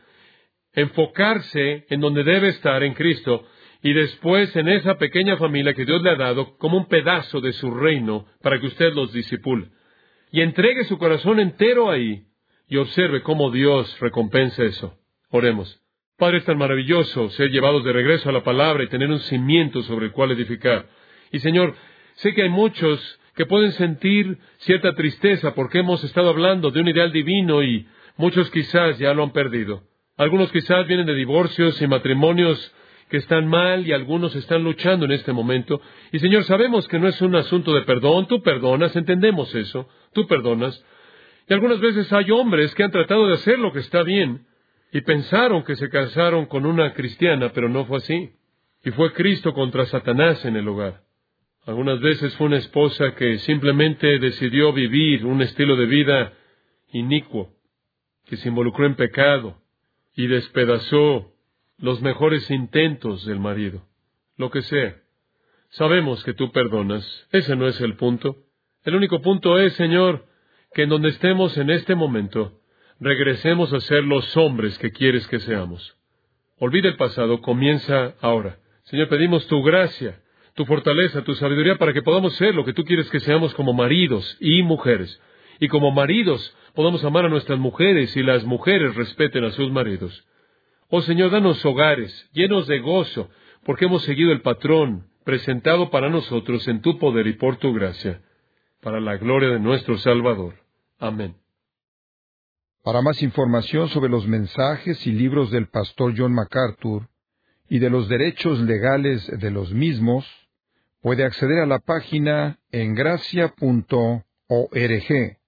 enfocarse en donde debe estar en Cristo, y después en esa pequeña familia que Dios le ha dado como un pedazo de su reino para que usted los disipule. Y entregue su corazón entero ahí y observe cómo Dios recompensa eso. Oremos. Padre, es tan maravilloso ser llevados de regreso a la palabra y tener un cimiento sobre el cual edificar. Y Señor, sé que hay muchos que pueden sentir cierta tristeza porque hemos estado hablando de un ideal divino y muchos quizás ya lo han perdido. Algunos quizás vienen de divorcios y matrimonios que están mal y algunos están luchando en este momento. Y Señor, sabemos que no es un asunto de perdón. Tú perdonas, entendemos eso. Tú perdonas. Y algunas veces hay hombres que han tratado de hacer lo que está bien y pensaron que se casaron con una cristiana, pero no fue así. Y fue Cristo contra Satanás en el hogar. Algunas veces fue una esposa que simplemente decidió vivir un estilo de vida inicuo, que se involucró en pecado y despedazó los mejores intentos del marido. Lo que sea. Sabemos que tú perdonas. Ese no es el punto. El único punto es, Señor, que en donde estemos en este momento, regresemos a ser los hombres que quieres que seamos. Olvida el pasado, comienza ahora. Señor, pedimos tu gracia, tu fortaleza, tu sabiduría para que podamos ser lo que tú quieres que seamos como maridos y mujeres. Y como maridos podamos amar a nuestras mujeres y las mujeres respeten a sus maridos. Oh Señor, danos hogares llenos de gozo, porque hemos seguido el patrón presentado para nosotros en tu poder y por tu gracia, para la gloria de nuestro Salvador. Amén. Para más información sobre los mensajes y libros del pastor John MacArthur y de los derechos legales de los mismos, puede acceder a la página en gracia punto org.